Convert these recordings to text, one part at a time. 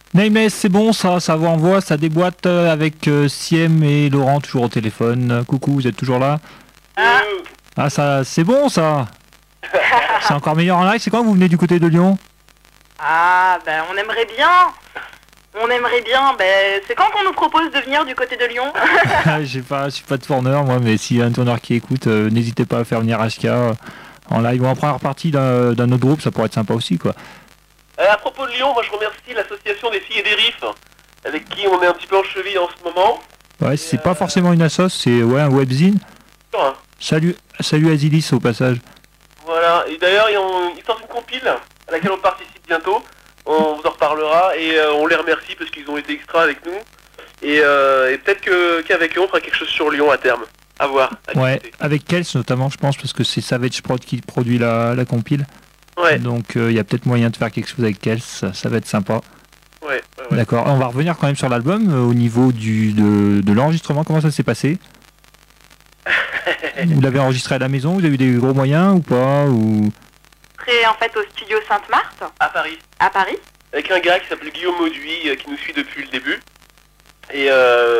Nameless, c'est bon, ça vous envoie, ça déboîte avec Siem et Laurent toujours au téléphone. Coucou, vous êtes toujours là? Ah, Ah, ça, c'est bon ça. C'est encore meilleur en live. C'est quand vous venez du côté de Lyon? ah, ben on aimerait bien. On aimerait bien. Ben, c'est quand qu'on nous propose de venir du côté de Lyon? Je suis pas de tourneur moi, mais s'il y a un tourneur qui écoute, n'hésitez pas à faire venir HK en live ou en première partie d'un autre groupe, ça pourrait être sympa aussi quoi. À propos de Lyon, moi je remercie l'association des filles et des riffs, avec qui on est un petit peu en cheville en ce moment. Ouais, c'est pas forcément une assos, c'est ouais un webzine. Hein. Salut Azilis au passage. Voilà, et d'ailleurs ils sortent une compile à laquelle on participe bientôt, on vous en reparlera, et on les remercie parce qu'ils ont été extra avec nous, et peut-être qu'avec eux on fera quelque chose sur Lyon à terme, à voir. Ouais, avec Kels notamment je pense, parce que c'est Savage Prod qui produit la compile. Ouais. Donc il y a peut-être moyen de faire quelque chose avec Kels, ça va être sympa. Ouais. D'accord, on va revenir quand même sur l'album, au niveau de l'enregistrement, comment ça s'est passé? Vous l'avez enregistré à la maison, vous avez eu des gros moyens ou pas ou... C'est en fait au studio Sainte-Marthe, À Paris. à Paris. Avec un gars qui s'appelle Guillaume Mauduit, qui nous suit depuis le début. Et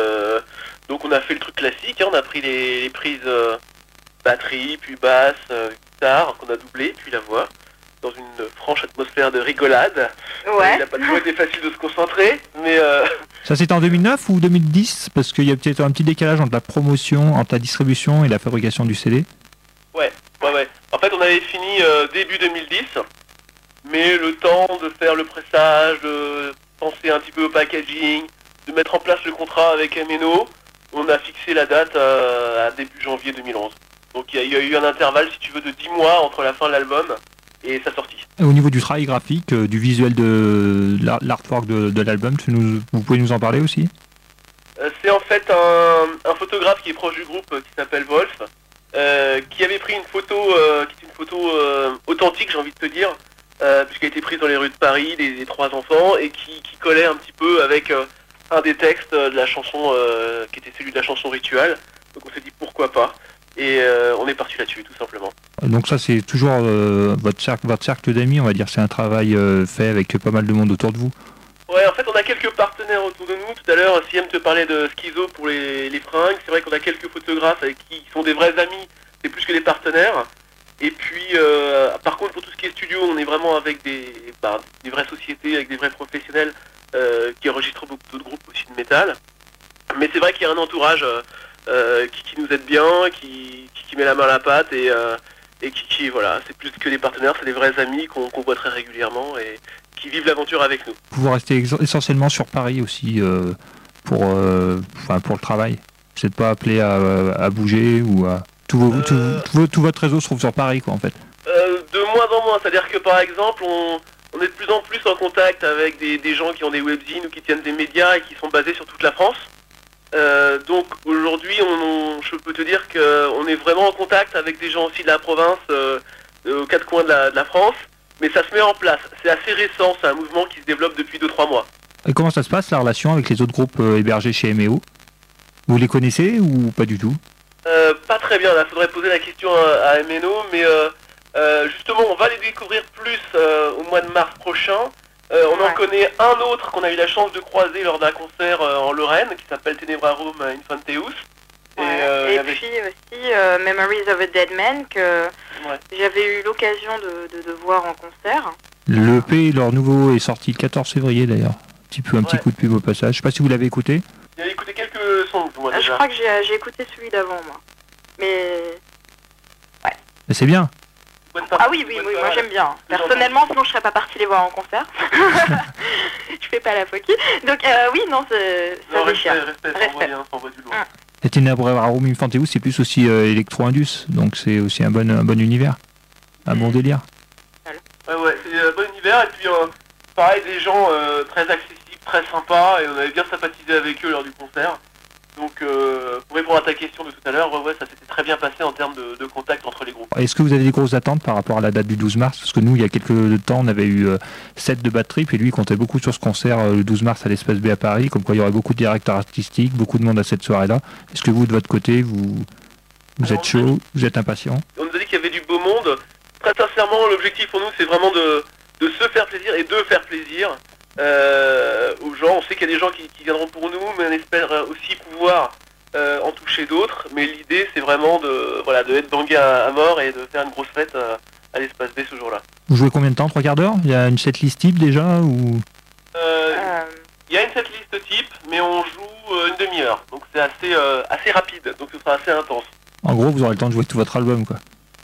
donc on a fait le truc classique, hein, on a pris les prises batterie, puis basse, guitare, qu'on a doublé, puis la voix, dans une franche atmosphère de rigolade. Ouais. Il n'a pas toujours été facile de se concentrer, mais Ça c'était en 2009 ou 2010? Parce qu'il y a peut-être un petit décalage entre la promotion, entre la distribution et la fabrication du CD. ouais. En fait on avait fini début 2010, mais le temps de faire le pressage, de penser un petit peu au packaging, de mettre en place le contrat avec MNO, on a fixé la date à début janvier 2011. Donc il y a eu un intervalle, si tu veux, de 10 mois entre la fin de l'album et sa sortie. Et au niveau du travail graphique, du visuel de l'artwork de l'album, vous pouvez nous en parler aussi? C'est en fait un photographe qui est proche du groupe qui s'appelle Wolf, qui avait pris une photo qui est une photo authentique, j'ai envie de te dire, puisqu'elle a été prise dans les rues de Paris, des trois enfants, et qui collait un petit peu avec un des textes de la chanson, qui était celui de la chanson Ritual. Donc on s'est dit pourquoi pas, et on est parti là-dessus tout simplement. Donc ça c'est toujours votre cercle d'amis, on va dire, c'est un travail fait avec pas mal de monde autour de vous. Ouais, en fait on a quelques partenaires autour de nous. Tout à l'heure, Siem te parlait de Schizo pour les fringues. C'est vrai qu'on a quelques photographes avec qui sont des vrais amis, c'est plus que des partenaires. Et puis, par contre, pour tout ce qui est studio, on est vraiment avec des vraies sociétés, avec des vrais professionnels qui enregistrent beaucoup d'autres groupes aussi de métal. Mais c'est vrai qu'il y a un entourage qui nous aide bien, qui met la main à la pâte et qui voilà, c'est plus que des partenaires, c'est des vrais amis qu'on voit très régulièrement et qui vivent l'aventure avec nous. Vous restez essentiellement sur Paris aussi pour le travail. Vous n'êtes pas appelé à bouger ou à... Tout votre réseau se trouve sur Paris quoi en fait. De moins en moins, c'est-à-dire que par exemple, on est de plus en plus en contact avec des gens qui ont des webzines ou qui tiennent des médias et qui sont basés sur toute la France. Donc aujourd'hui, je peux te dire qu'on est vraiment en contact avec des gens aussi de la province, aux quatre coins de la France, mais ça se met en place. C'est assez récent, c'est un mouvement qui se développe depuis 2-3 mois. Et comment ça se passe la relation avec les autres groupes hébergés chez MEO? Vous les connaissez ou pas du tout? Pas très bien, là, faudrait poser la question à MNO, mais justement, on va les découvrir plus au mois de mars prochain. On en connaît un autre qu'on a eu la chance de croiser lors d'un concert en Lorraine, qui s'appelle Tenebrarum Infanteus. Et puis aussi Memories of a Dead Man, que j'avais eu l'occasion de voir en concert. Le EP, leur nouveau, est sorti le 14 février d'ailleurs. Un petit coup de pub au passage. Je sais pas si vous l'avez écouté. J'ai écouté quelques sons, moi déjà. Je crois que j'ai écouté celui d'avant, moi. Mais... ouais. Mais c'est bien. Ah oui, moi j'aime bien. Personnellement, sinon je serais pas partie les voir en concert. Je fais pas la foquille. Donc oui, non, ça déchire. Respect. S'envoie du lourd. Et Tenebrarum Infanteus, c'est plus aussi électro-indus, donc c'est aussi un bon univers. Un bon délire. Ouais, c'est un bon univers, et puis pareil, des gens très accessibles, très sympas, et on avait bien sympathisé avec eux lors du concert. Donc pour répondre à ta question de tout à l'heure, ça s'était très bien passé en termes de contact entre les groupes. Est-ce que vous avez des grosses attentes par rapport à la date du 12 mars? Parce que nous, il y a quelques temps, on avait eu 7 de Bad Trip, et lui, il comptait beaucoup sur ce concert le 12 mars à l'Espace B à Paris, comme quoi il y aurait beaucoup de directeurs artistiques, beaucoup de monde à cette soirée-là. Est-ce que vous, de votre côté, vous êtes chaud, vous êtes impatient? On nous a dit qu'il y avait du beau monde. Très sincèrement, l'objectif pour nous, c'est vraiment de se faire plaisir et de faire plaisir. aux gens. On sait qu'il y a des gens qui viendront pour nous, mais on espère aussi pouvoir en toucher d'autres. Mais l'idée, c'est vraiment de être bangé à mort et de faire une grosse fête à l'espace B ce jour-là. Vous jouez combien de temps? 3 quarts d'heure? Il y a une setlist type déjà ou... Il y a une setlist type, mais on joue une demi-heure. Donc c'est assez rapide, donc ce sera assez intense. En gros, vous aurez le temps de jouer tout votre album, quoi.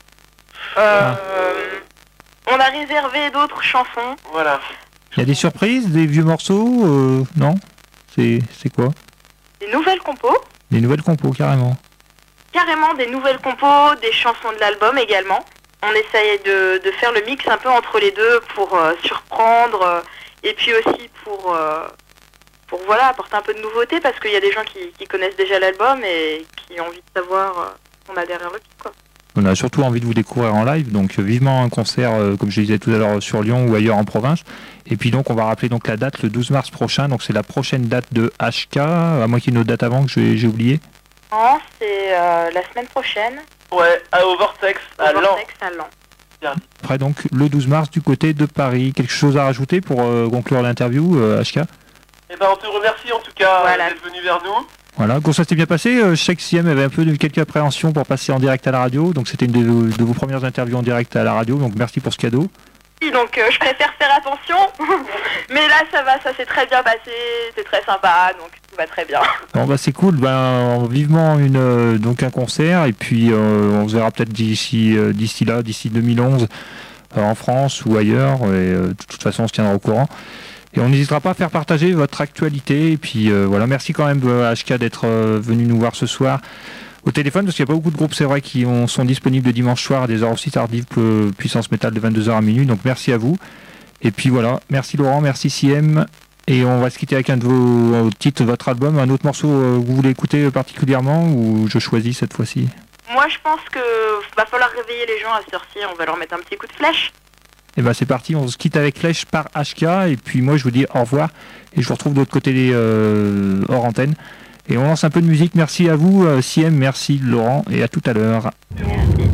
On a réservé d'autres chansons. Voilà. Il y a des surprises, des vieux morceaux? Non? C'est quoi? Des nouvelles compos. Des nouvelles compos, carrément. Carrément des nouvelles compos, des chansons de l'album également. On essaye de faire le mix un peu entre les deux pour surprendre et puis aussi pour voilà, apporter un peu de nouveauté parce qu'il y a des gens qui connaissent déjà l'album et qui ont envie de savoir ce qu'on a derrière le pied, quoi. On a surtout envie de vous découvrir en live, donc vivement un concert, comme je disais tout à l'heure, sur Lyon ou ailleurs en province. Et puis donc on va rappeler donc la date, le 12 mars prochain, donc c'est la prochaine date de HK, à moins qu'il y ait une autre date avant que j'ai oublié. Non, c'est la semaine prochaine. Ouais, au Vortex, à Lens. Vortex à Lens. Après donc le 12 mars du côté de Paris. Quelque chose à rajouter pour conclure l'interview, HK? Eh ben on te remercie en tout cas Voilà. d'être venu vers nous. Voilà, ça s'était bien passé. Je sais que CM avait un peu quelques appréhensions pour passer en direct à la radio, donc c'était une de vos premières interviews en direct à la radio, donc merci pour ce cadeau. Oui, donc je préfère faire attention, mais là ça va, ça s'est très bien passé, c'est très sympa, donc tout va très bien. Bon bah c'est cool, vivement donc un concert, et puis on se verra peut-être d'ici 2011 en France ou ailleurs, et de toute façon on se tiendra au courant. Et on n'hésitera pas à faire partager votre actualité. Et puis voilà, merci quand même HK d'être venu nous voir ce soir au téléphone, parce qu'il n'y a pas beaucoup de groupes, c'est vrai, qui sont disponibles le dimanche soir à des heures aussi tardives, Puissance Métal de 22h à minuit. Donc merci à vous. Et puis voilà, merci Laurent, merci CM. Et on va se quitter avec un de vos titres de votre album. Un autre morceau que vous voulez écouter particulièrement, ou je choisis cette fois-ci? Moi je pense que va falloir réveiller les gens à cette heure-ci, on va leur mettre un petit coup de flèche. Et ben c'est parti, on se quitte avec Flèche par HK, et puis moi je vous dis au revoir, et je vous retrouve de l'autre côté hors antenne. Et on lance un peu de musique. Merci à vous, CM, merci Laurent, et à tout à l'heure. Merci.